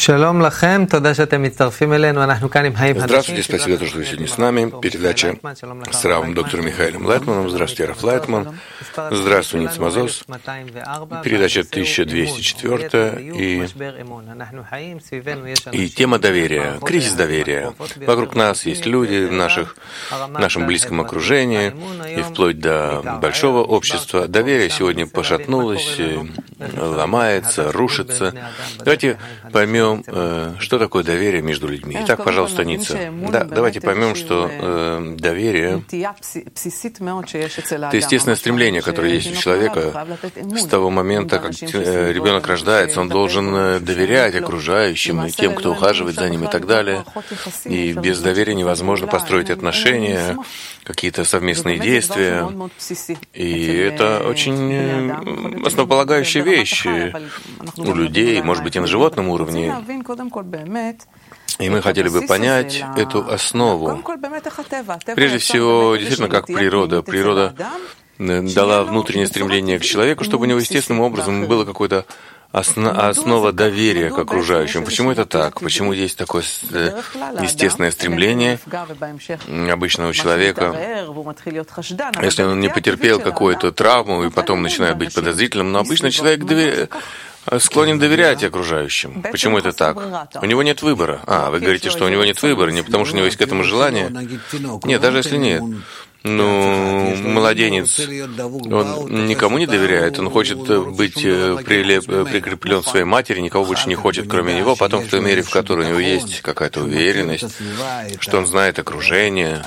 Здравствуйте, спасибо, что вы сегодня с нами. Передача с Равом доктором Михаилом Лайтманом. Здравствуйте, Раф Лайтман. Здравствуй, Ниц Мазос. Передача 1204 и тема доверия, кризис доверия. Вокруг нас есть люди в нашем близком окружении и вплоть до большого общества. Доверие сегодня пошатнулось, ломается, рушится. Давайте поймем, что такое доверие между людьми. Итак, пожалуйста, Ница. Да, давайте поймем, что доверие — это естественное стремление, которое есть у человека с того момента, как ребенок рождается. Он должен доверять окружающим, и тем, кто ухаживает за ним и так далее. И без доверия невозможно построить отношения, какие-то совместные действия. И это очень основополагающая вещь у людей, может быть, и на животном уровне. И мы хотели бы понять эту основу. Прежде всего, действительно, как природа. Природа дала внутреннее стремление к человеку, чтобы у него естественным образом было какое-то основа доверия к окружающим. Почему это так? Почему есть такое естественное стремление обычного человека? Если он не потерпел какую-то травму и потом начинает быть подозрительным, но обычно человек склонен доверять окружающим. Почему это так? У него нет выбора. Вы говорите, что у него нет выбора, не потому что у него есть к этому желание? Нет, даже если нет. Младенец, он никому не доверяет, он хочет быть прикреплен к своей матери, никого больше не хочет, кроме него. Потом, в той мере, в которой у него есть какая-то уверенность, что он знает окружение,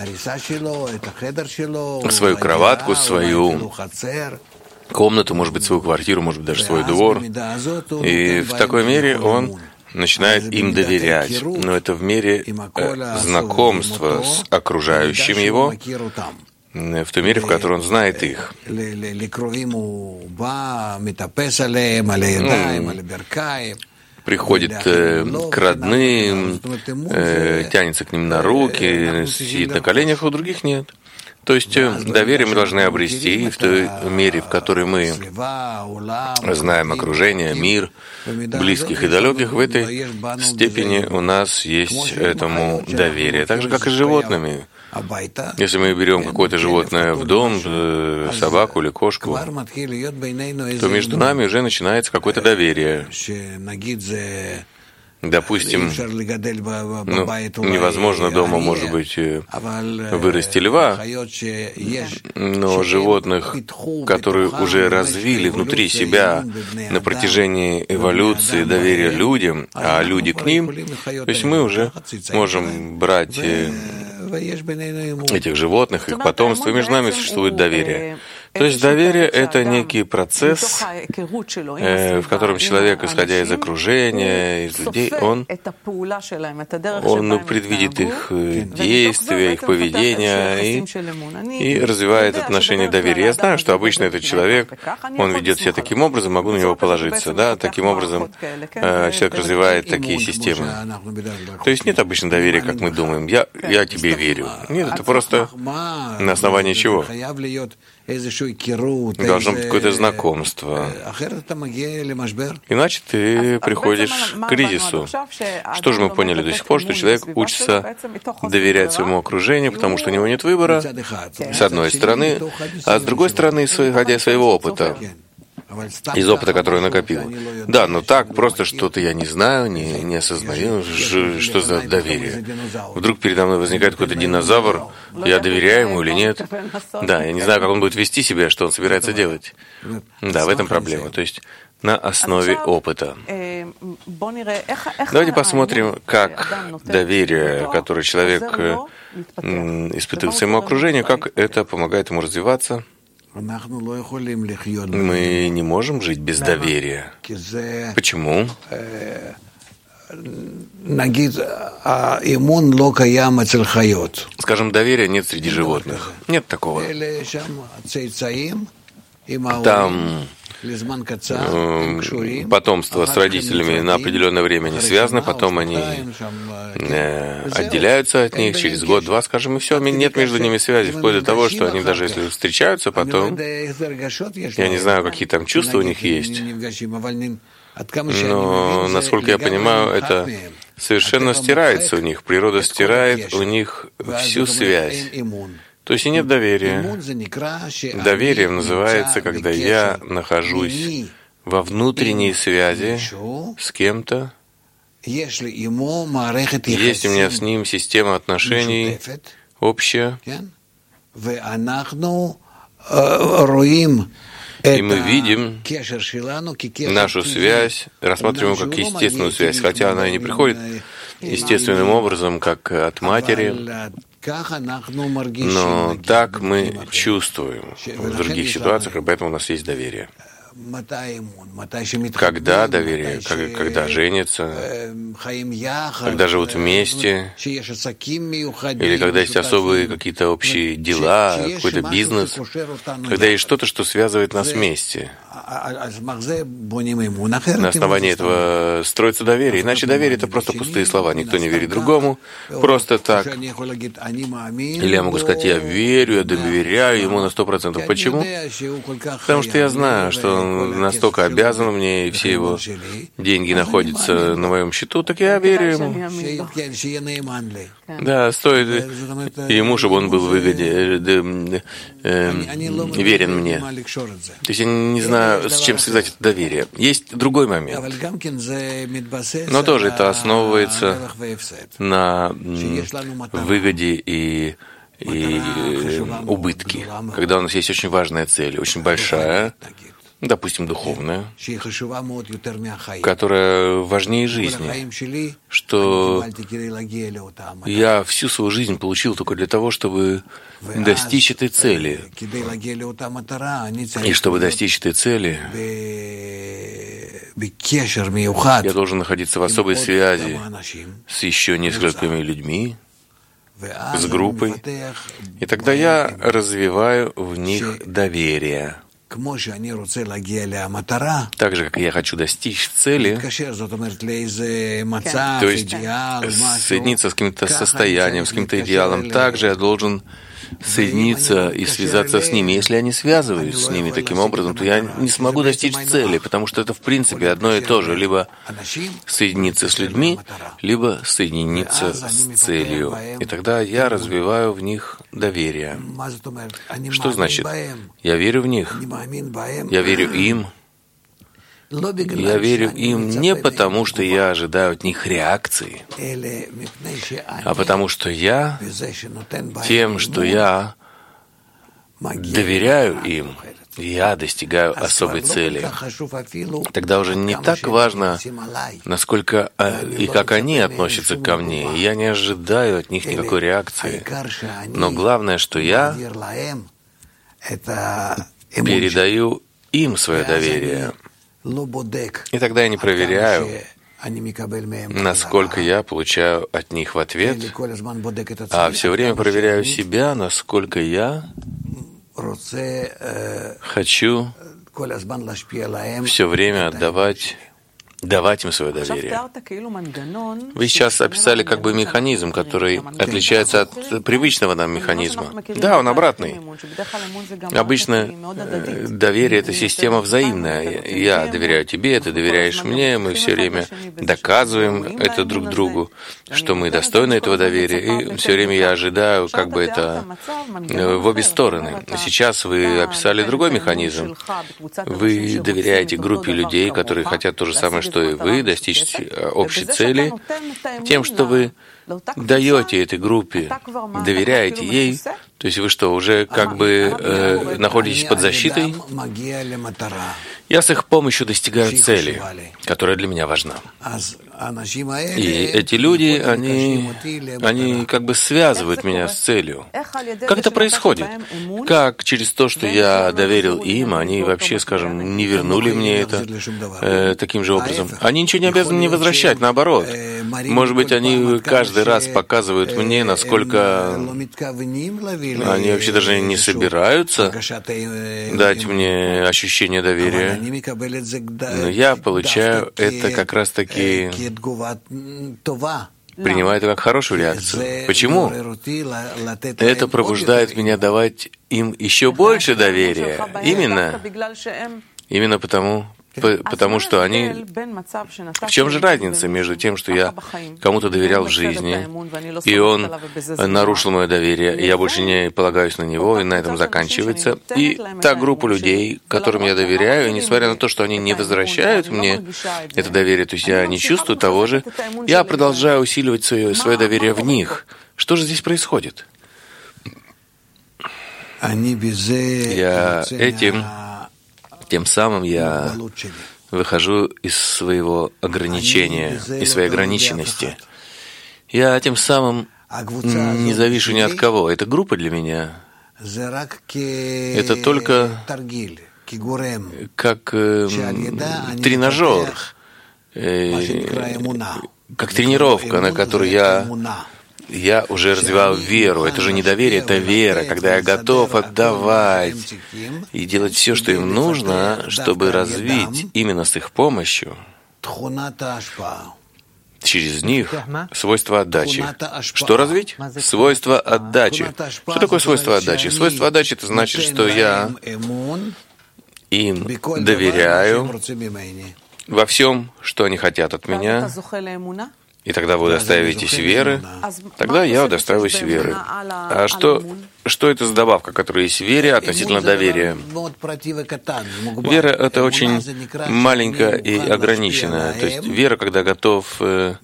свою кроватку, свою комнату, может быть, свою квартиру, может быть, даже свой двор. И в такой мере он начинает им доверять. Но это в мере знакомства с окружающим его, в той мере, в которой он знает их. Приходит к родным, тянется к ним на руки, сидит на коленях, а у других нет. То есть доверие мы должны обрести в той мере, в которой мы знаем окружение, мир, близких и далеких, в этой степени у нас есть этому доверие. Так же, как и с животными. Если мы берем какое-то животное в дом, собаку или кошку, то между нами уже начинается какое-то доверие. Допустим, невозможно дома, может быть, вырасти льва, но животных, которые уже развили внутри себя на протяжении эволюции доверия людям, а люди к ним, то есть мы уже можем брать этих животных, их потомство, и между нами существует доверие. То есть доверие — это некий процесс, в котором человек, исходя из окружения, из людей, он предвидит их действия, их поведение и развивает отношения доверия. Я знаю, что обычно этот человек, он ведет себя таким образом, могу на него положиться. Да? Таким образом человек развивает такие системы. То есть нет обычно доверия, как мы думаем. Я тебе верю. Нет, это просто на основании чего? Должно быть какое-то знакомство. Иначе ты приходишь к кризису. Что же мы поняли до сих пор? Что человек учится доверять своему окружению, потому что у него нет выбора, с одной стороны, а с другой стороны, исходя из своего опыта. Из опыта, который накопил. Да, но так просто что-то я не знаю, не осознаю, что за доверие. Вдруг передо мной возникает какой-то динозавр, я доверяю ему или нет. Да, я не знаю, как он будет вести себя, что он собирается делать. Да, в этом проблема. То есть на основе опыта. Давайте посмотрим, как доверие, которое человек испытывает своему окружению, как это помогает ему развиваться. Мы не можем жить без доверия. Почему? Скажем, доверия нет среди животных. Нет такого. Там потомство с родителями на определенное время не связано, потом они отделяются от них через год-два, скажем, и все, нет между ними связи, вплоть до того, что они даже если встречаются потом, я не знаю, какие там чувства у них есть, Но, насколько я понимаю, это совершенно стирается у них. Природа стирает у них всю связь. То есть и нет доверия. Доверием называется, когда я нахожусь во внутренней связи с кем-то. Есть у меня с ним система отношений общая. И мы видим нашу связь, рассматриваем ее как естественную связь, хотя она и не приходит естественным образом, как от матери, но так мы чувствуем в других ситуациях, и поэтому у нас есть доверие. Когда доверие, когда женятся, когда живут вместе, или когда есть особые какие-то общие дела, какой-то бизнес, когда есть что-то, что связывает нас вместе. На основании этого строится доверие. Иначе доверие — это просто пустые слова. Никто не верит другому, просто так. Или я могу сказать, я верю, я доверяю ему на 100%. Почему? Потому что я знаю, что он настолько обязан мне, и все его деньги находятся на моем счету, так я верю ему. Да, стоит ему, чтобы он был верен мне. То есть я не знаю, с чем связать это доверие. Есть другой момент. Но тоже это основывается на выгоде и убытке. Когда у нас есть очень важная цель, очень большая, допустим, духовная, которая важнее жизни, что я всю свою жизнь получил только для того, чтобы достичь этой цели. И чтобы достичь этой цели, я должен находиться в особой связи с еще несколькими людьми, с группой, и тогда я развиваю в них доверие. Так же, как я хочу достичь цели, то есть соединиться с каким-то состоянием, с каким-то идеалом, также я должен соединиться и связаться с ними. Если я не связываюсь с ними таким образом, то я не смогу достичь цели, потому что это в принципе одно и то же. Либо соединиться с людьми, либо соединиться с целью. И тогда я развиваю в них доверие. Что значит? Я верю в них. Я верю им. Я верю им не потому, что я ожидаю от них реакции, а потому что я тем, что я доверяю им, я достигаю особой цели. Тогда уже не так важно, насколько и как они относятся ко мне. Я не ожидаю от них никакой реакции. Но главное, что я передаю им свое доверие. И тогда я не проверяю, насколько я получаю от них в ответ, а все время проверяю себя, насколько я хочу все время давать им свое доверие. Вы сейчас описали как бы механизм, который отличается от привычного нам механизма. Да, он обратный. Обычно доверие — это система взаимная. Я доверяю тебе, ты доверяешь мне, мы все время доказываем это друг другу, что мы достойны этого доверия, и все время я ожидаю как бы это в обе стороны. Сейчас вы описали другой механизм. Вы доверяете группе людей, которые хотят то же самое, что и вы, достичь общей цели, тем, что вы даете этой группе, доверяете ей, то есть вы что, уже как бы находитесь под защитой? Я с их помощью достигаю цели, которая для меня важна. И эти люди, они как бы связывают меня с целью. Как это происходит? Как через то, что я доверил им, они вообще, скажем, не вернули мне это таким же образом? Они ничего не обязаны мне возвращать, наоборот. Может быть, они каждый раз показывают мне, насколько они вообще даже не собираются дать мне ощущение доверия. Но я получаю это как раз-таки, принимаю это как хорошую реакцию. Почему? Это пробуждает меня давать им еще больше доверия. Именно потому, потому что они... В чем же разница между тем, что я кому-то доверял в жизни, и он нарушил мое доверие, и я больше не полагаюсь на него, и на этом заканчивается, и та группа людей, которым я доверяю, и несмотря на то, что они не возвращают мне это доверие, то есть я не чувствую того же, я продолжаю усиливать свое доверие в них. Что же здесь происходит? Тем самым я выхожу из своего ограничения, из своей ограниченности. Я тем самым не завишу ни от кого. Эта группа для меня — это только как тренажер, как тренировка, на которой я уже развиваю веру. Это же не доверие, это вера, когда я готов отдавать и делать все, что им нужно, чтобы развить именно с их помощью, через них, свойство отдачи. Что развить? Свойство отдачи. Что такое свойство отдачи? Свойство отдачи — это значит, что я им доверяю во всем, что они хотят от меня. И тогда вы удостаиваетесь веры, тогда я удостаиваюсь веры. А что это за добавка, которая есть в вере относительно доверия? Вера — это очень маленькая и ограниченная. То есть вера, когда готов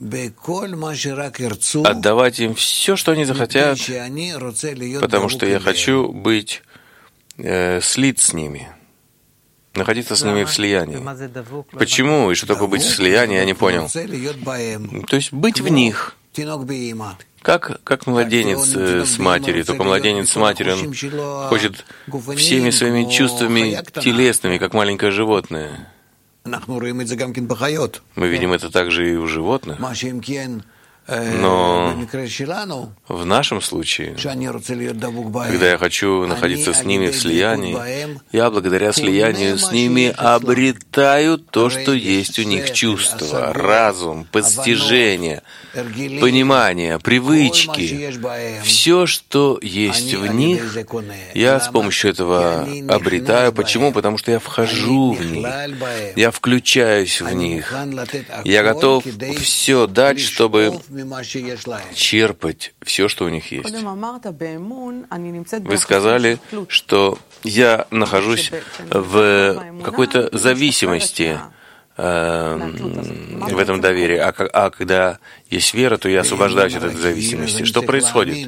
отдавать им все, что они захотят, потому что я хочу быть слит с ними, находиться с ними в слиянии. Почему и что такое быть в слиянии, я не понял. То есть быть в них, как младенец с матерью. Только младенец с матерью, он хочет всеми своими чувствами телесными, как маленькое животное. Мы видим это также и у животных. Но в нашем случае, когда я хочу находиться с ними в слиянии, я благодаря слиянию с ними обретаю то, что есть у них: чувства, разум, постижение, понимание, привычки. Все, что есть в них, я с помощью этого обретаю. Почему? Потому что я вхожу в них, я включаюсь в них, я готов все дать, чтобы черпать все, что у них есть. Вы сказали, что я нахожусь в какой-то зависимости в этом доверии, а когда есть вера, то я освобождаюсь от этой зависимости. Что происходит?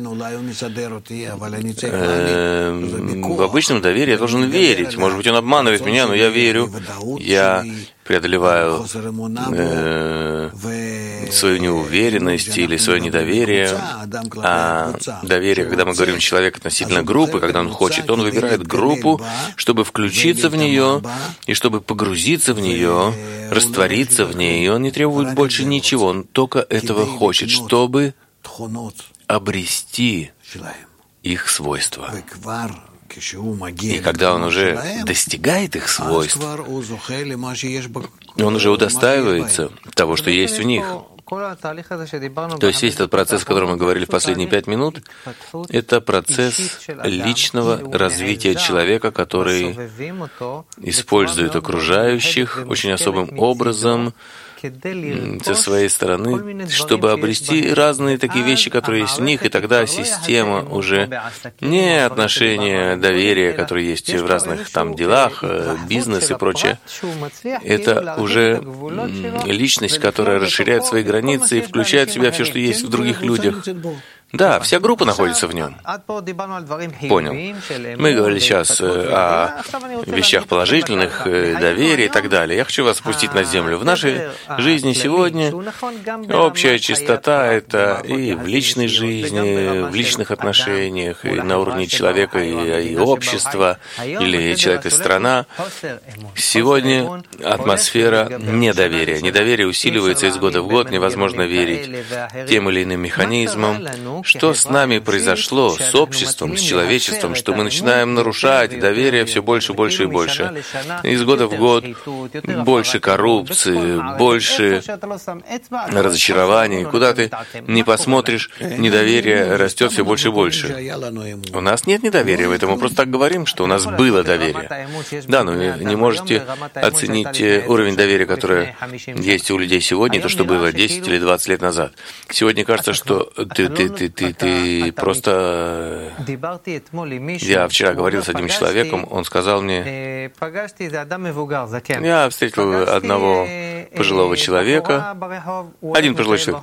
В обычном доверии я должен верить. Может быть, он обманывает меня, но я верю. Я преодолеваю свою неуверенность или свое недоверие. А доверие, когда мы говорим человек относительно группы, когда он хочет, он выбирает группу, чтобы включиться в нее и чтобы погрузиться в нее, раствориться в ней. И он не требует больше ничего, он только этого хочет, чтобы обрести их свойства. И когда он уже достигает их свойств, он уже удостаивается того, что есть в них. То есть весь этот процесс, о котором мы говорили в последние 5 минут, это процесс личного развития человека, который использует окружающих очень особым образом со своей стороны, чтобы обрести разные такие вещи, которые есть в них, и тогда система уже не отношения доверия, которые есть в разных там делах, бизнес и прочее. Это уже личность, которая расширяет свои границы и включает в себя все, что есть в других людях. Да, вся группа находится в нем. Понял. Мы говорили сейчас о вещах положительных, доверии и так далее. Я хочу вас спустить на землю. В нашей жизни сегодня общая чистота — это и в личной жизни, в личных отношениях, и на уровне человека и общества, или человек и страна. Сегодня атмосфера недоверия. Недоверие усиливается из года в год, невозможно верить тем или иным механизмам, Что с нами произошло, с обществом, с человечеством, что мы начинаем нарушать доверие все больше, больше и больше. Из года в год больше коррупции, больше разочарований. Куда ты не посмотришь, недоверие растет все больше и больше. У нас нет недоверия в этом, мы просто так говорим, что у нас было доверие. Да, но вы не можете оценить уровень доверия, которое есть у людей сегодня, то, что было 10 или 20 лет назад. Сегодня кажется, что ты просто... Я вчера говорил с одним человеком, он сказал мне, я встретил одного пожилого человека, один пожилой человек,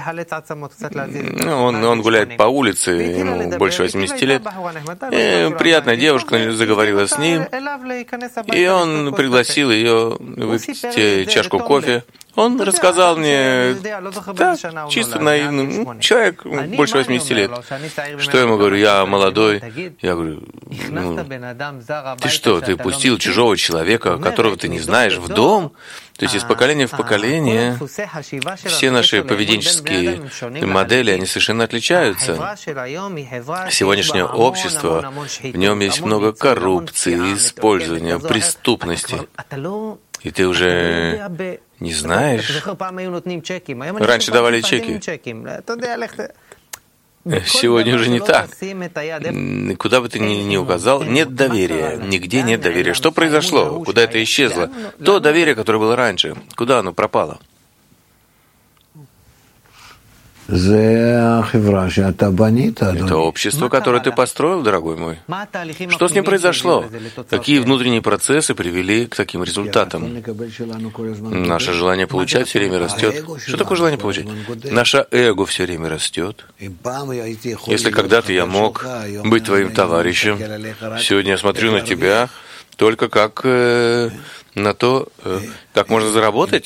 он гуляет по улице, ему больше 80 лет, и приятная девушка заговорила с ним, и он пригласил ее выпить чашку кофе. Он рассказал мне, да, чисто наивным, человек больше 80 лет. Что я ему говорю? Я молодой. Я говорю, ты что, ты пустил чужого человека, которого ты не знаешь, в дом? То есть из поколения в поколение все наши поведенческие модели, они совершенно отличаются. Сегодняшнее общество, в нем есть много коррупции, использования, преступности. И ты уже не знаешь. Раньше давали чеки. Сегодня уже не так. Куда бы ты ни указал, нет доверия. Нигде нет доверия. Что произошло? Куда это исчезло? То доверие, которое было раньше. Куда оно пропало? Это общество, которое ты построил, дорогой мой. Что с ним произошло? Какие внутренние процессы привели к таким результатам? Наше желание получать все время растет. Что такое желание получать? Наше эго все время растет. Если когда-то я мог быть твоим товарищем, сегодня я смотрю на тебя только как на то, как можно заработать.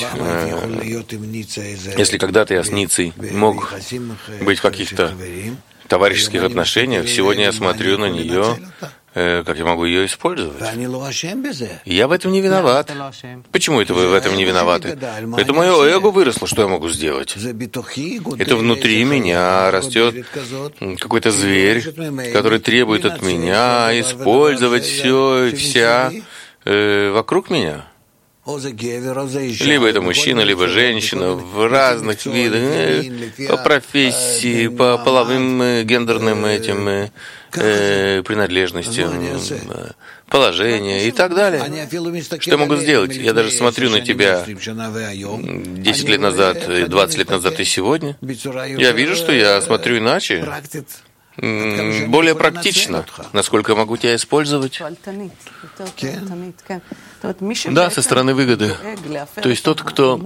Если когда-то я с Ницей мог быть в каких-то товарищеских отношениях, сегодня я смотрю на нее, как я могу ее использовать. Я в этом не виноват. Почему это вы в этом не виноваты? Это мое эго выросло, что я могу сделать? Это внутри меня растет какой-то зверь, который требует от меня использовать все и вся вокруг меня. Либо это мужчина, либо женщина в разных видах, по профессии, по половым гендерным этим принадлежностям, положения и так далее. Что я могу сделать? Я даже смотрю на тебя 10 лет назад, 20 лет назад и сегодня. Я вижу, что я смотрю иначе. Более практично, насколько я могу тебя использовать. Да, со стороны выгоды. То есть тот, кто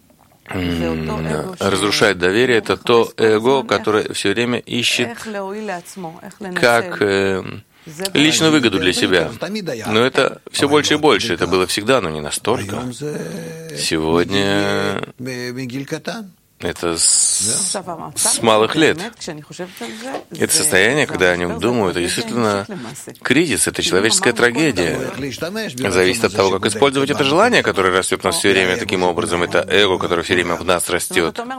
разрушает доверие, это то эго, которое все время ищет как личную выгоду для себя. Но это все больше и больше. Это было всегда, но не настолько. Сегодня это с малых лет. Это состояние, когда я о нем думаю, это действительно кризис, это человеческая трагедия. Зависит от того, как использовать это желание, которое растет в нас все время таким образом, это эго, которое все время в нас растет. То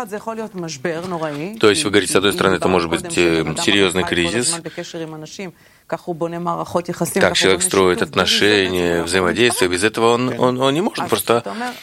есть вы говорите, с одной стороны, это может быть серьезный кризис, как человек строит отношения, взаимодействие, без этого он не может, просто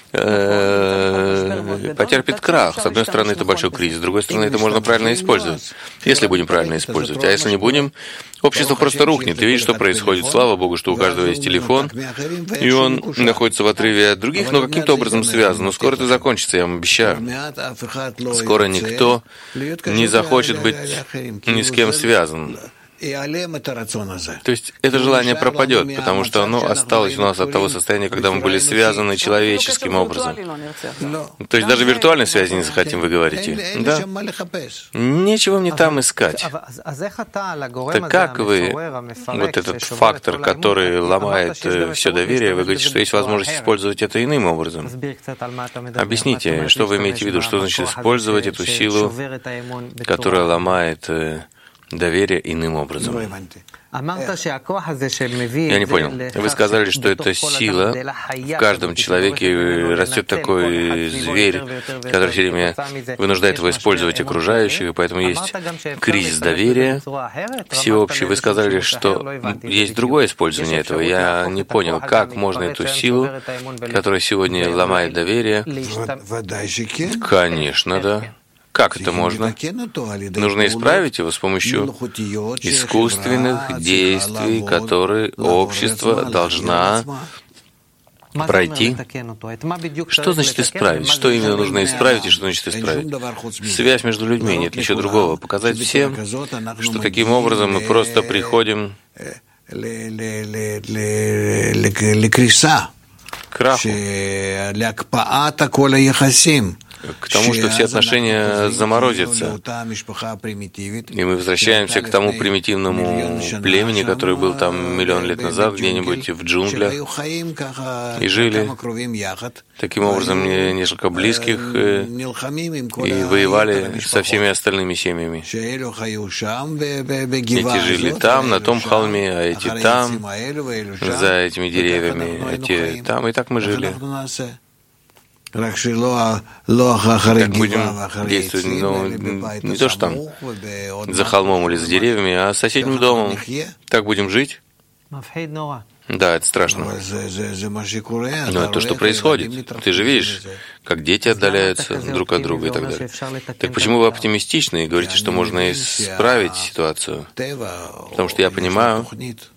потерпит крах. С одной стороны, это большой кризис, с другой стороны, это можно правильно использовать, если будем правильно использовать. А если не будем, общество просто рухнет. Ты видишь, что происходит. Слава Богу, что у каждого есть телефон, и он находится в отрыве от других, но каким-то образом связан. Но скоро это закончится, я вам обещаю. Скоро никто не захочет быть ни с кем связан. То есть это желание пропадет, потому что оно осталось у нас от того состояния, когда мы были связаны человеческим образом. То есть даже виртуальной связи не захотим, вы говорите. Да. Нечего мне там искать. Так как вы, вот этот фактор, который ломает все доверие, вы говорите, что есть возможность использовать это иным образом. Объясните, что вы имеете в виду, что значит использовать эту силу, которая ломает доверие иным образом. Я не понял. Вы сказали, что эта сила в каждом человеке, растет такой зверь, который все время вынуждает его использовать окружающих, и поэтому есть кризис доверия всеобщий. Вы сказали, что есть другое использование этого. Я не понял, как можно эту силу, которая сегодня ломает доверие. Конечно, да. Как это можно? Нужно исправить его с помощью искусственных действий, которые общество должна пройти. Что значит исправить? Что именно нужно исправить и что значит исправить? Связь между людьми, нет ничего другого. Показать всем, что таким образом мы просто приходим к краху, к тому, что все отношения заморозятся, и мы возвращаемся к тому примитивному племени, которое было там миллион лет назад, где-нибудь в джунглях, и жили таким образом несколько близких, и воевали со всеми остальными семьями. Эти жили там, на том холме, а эти там, за этими деревьями, эти там, и так мы жили. Как будем действовать, но не то, что там за холмом или за деревьями, а соседним домом. Так будем жить? Да, это страшно. Но это то, что происходит. Ты же видишь, как дети отдаляются друг от друга и так далее. Так почему вы оптимистичны и говорите, что можно исправить ситуацию? Потому что я понимаю,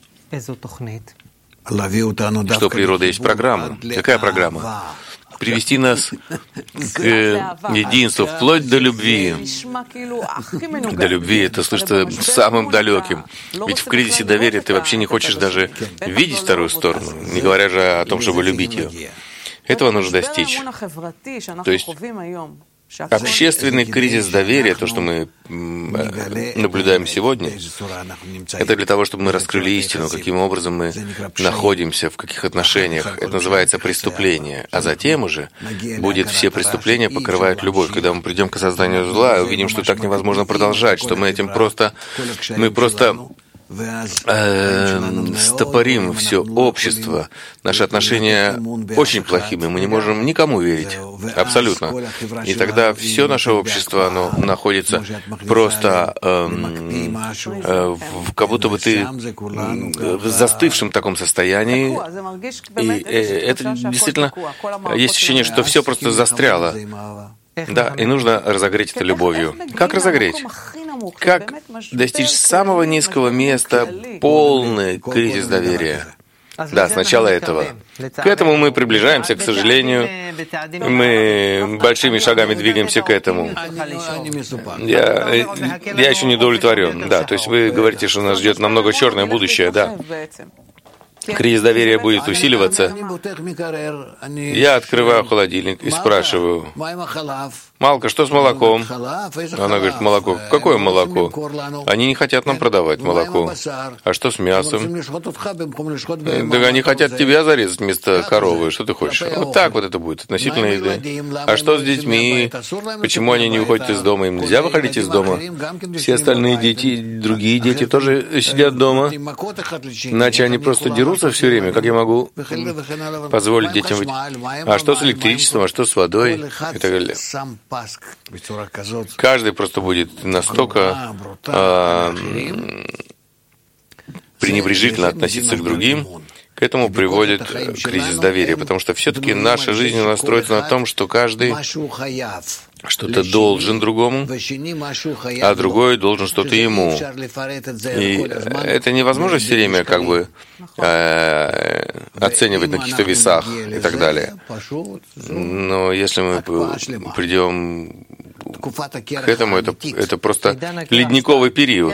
что у природы есть программа. Какая программа? Привести нас к единству, вплоть до любви. До любви это слышится самым далеким. Ведь в кризисе доверия ты вообще не хочешь даже видеть вторую сторону, не говоря же о том, чтобы любить ее. Этого нужно достичь. То есть общественный кризис доверия, то, что мы наблюдаем сегодня, это для того, чтобы мы раскрыли истину, каким образом мы находимся, в каких отношениях. Это называется преступление. А затем уже будет все преступления покрывают любовь. Когда мы придем к осознанию зла, увидим, что так невозможно продолжать, что мы этим просто стопорим все общество, наши отношения очень плохими, мы не можем никому верить, абсолютно. И тогда все наше общество, оно находится просто как будто бы ты в застывшем таком состоянии, и это действительно есть ощущение, что все просто застряло. Да, и нужно разогреть это любовью. Как разогреть? Как достичь самого низкого места, полный кризис доверия? Да, сначала этого. К этому мы приближаемся, к сожалению. Мы большими шагами двигаемся к этому. Я еще не удовлетворен. Да, то есть вы говорите, что нас ждет намного черное будущее, да. Кризис доверия будет усиливаться. Я открываю холодильник и спрашиваю: «Малка, что с молоком?» Она говорит: «Молоко». «Какое молоко? Они не хотят нам продавать молоко». «А что с мясом?» «Да они хотят тебя зарезать вместо коровы. Что ты хочешь?» Вот так вот это будет относительно еды. «А что с детьми? Почему они не выходят из дома? Им нельзя выходить из дома? Все остальные дети, другие дети тоже сидят дома. Иначе они просто дерутся все время. Как я могу позволить детям выйти? А что с электричеством? А что с водой?» И так далее. Каждый просто будет настолько пренебрежительно относиться к другим, к этому приводит кризис доверия, потому что все-таки наша жизнь настроится на том, что каждый что-то должен другому, а другой должен что-то ему. И это невозможно все время как бы оценивать на каких-то весах и так далее. Но если мы придем к этому, это просто ледниковый период.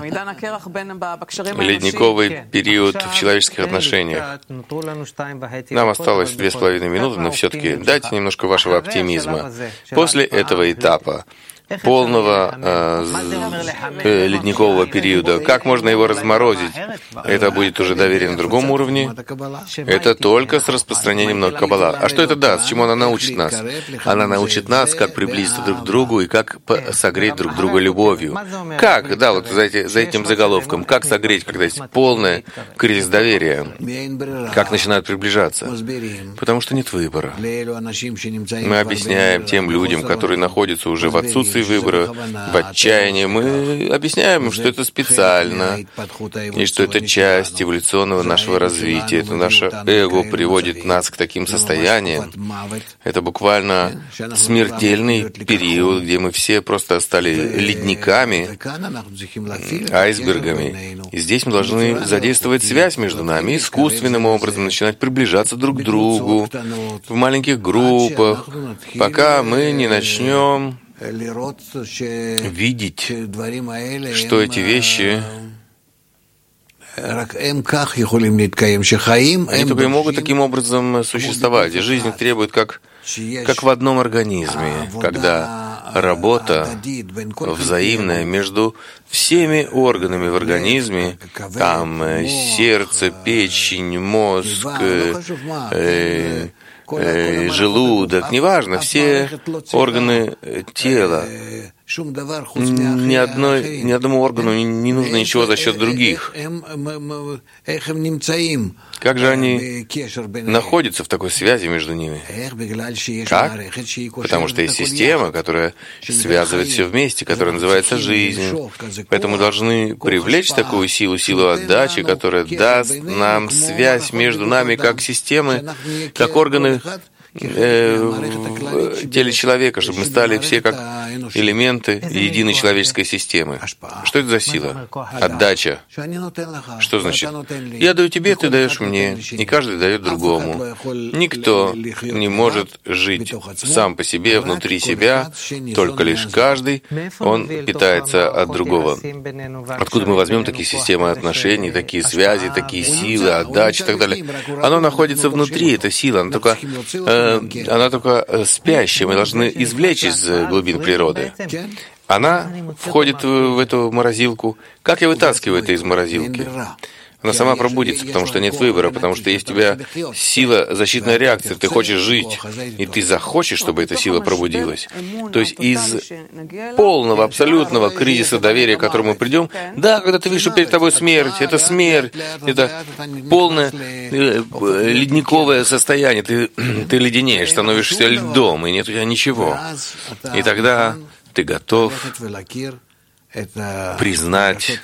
Ледниковый период в человеческих отношениях. Нам осталось 2,5 минуты, но все-таки дайте немножко вашего оптимизма. После этого этапа полного ледникового периода. Как можно его разморозить? Это будет уже доверие на другом уровне. Это только с распространением науки Каббала. А что это даст? Чему она научит нас? Она научит нас, как приблизиться друг к другу и как согреть друг друга любовью. Как? Да, вот за этим заголовком. Как согреть, когда есть полный кризис доверия? Как начинают приближаться? Потому что нет выбора. Мы объясняем тем людям, которые находятся уже в отсутствии выбора, в отчаянии. Мы объясняем, что это специально, и что это часть эволюционного нашего развития. Это наше эго приводит нас к таким состояниям. Это буквально смертельный период, где мы все просто стали ледниками, айсбергами. И здесь мы должны задействовать связь между нами, искусственным образом начинать приближаться друг к другу в маленьких группах, пока мы не начнем видеть, что эти вещи, они только и могут таким образом существовать. И жизнь требует как в одном организме, когда работа взаимная между всеми органами в организме, там сердце, печень, мозг, желудок, неважно, все органы тела. Ни одному органу не нужно ничего за счет других. Как же они находятся в такой связи между ними? Как? Потому что есть система, которая связывает все вместе, которая называется жизнь. Поэтому мы должны привлечь такую силу отдачи, которая даст нам связь между нами как системы, как органы в теле человека, чтобы мы стали все как элементы единой человеческой системы. Что это за сила? Отдача. Что значит? Я даю тебе, ты даешь мне, и каждый дает другому. Никто не может жить сам по себе, внутри себя, только лишь каждый, он питается от другого. Откуда мы возьмем такие системы отношений, такие связи, такие силы, отдачи и так далее? Оно находится внутри, эта сила, она только спящая, мы должны извлечь из глубин природы. Она входит в эту морозилку. Как я вытаскиваю это из морозилки? Она сама пробудится, потому что нет выбора, потому что есть у тебя сила, защитная реакция, ты хочешь жить, и ты захочешь, чтобы эта сила пробудилась. То есть из полного, абсолютного кризиса доверия, к которому мы придем, да, когда ты видишь, что перед тобой смерть, это полное ледниковое состояние, ты леденеешь, становишься льдом, и нет у тебя ничего. И тогда ты готов признать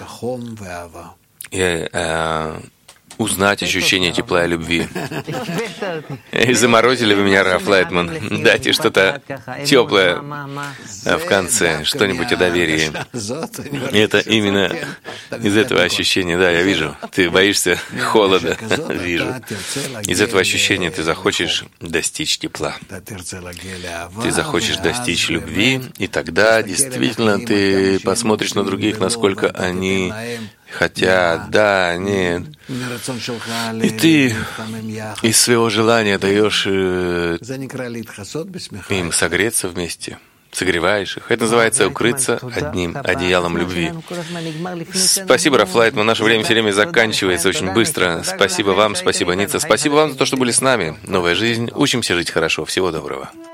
и узнать ощущение тепла и любви. И заморозили вы меня, Раф Лайтман. Дайте что-то теплое в конце, что-нибудь о доверии. Это именно из этого ощущения, да, я вижу. Ты боишься холода, вижу. Из этого ощущения ты захочешь достичь тепла. Ты захочешь достичь любви, и тогда действительно ты посмотришь на других, насколько они хотят, да, нет. И ты из своего желания даешь им согреться вместе, согреваешь их. Это называется укрыться одним одеялом любви. Спасибо, Раф Лайтман. Наше время все время заканчивается очень быстро. Спасибо вам, спасибо, Ницца. Спасибо вам за то, что были с нами. Новая жизнь. Учимся жить хорошо. Всего доброго.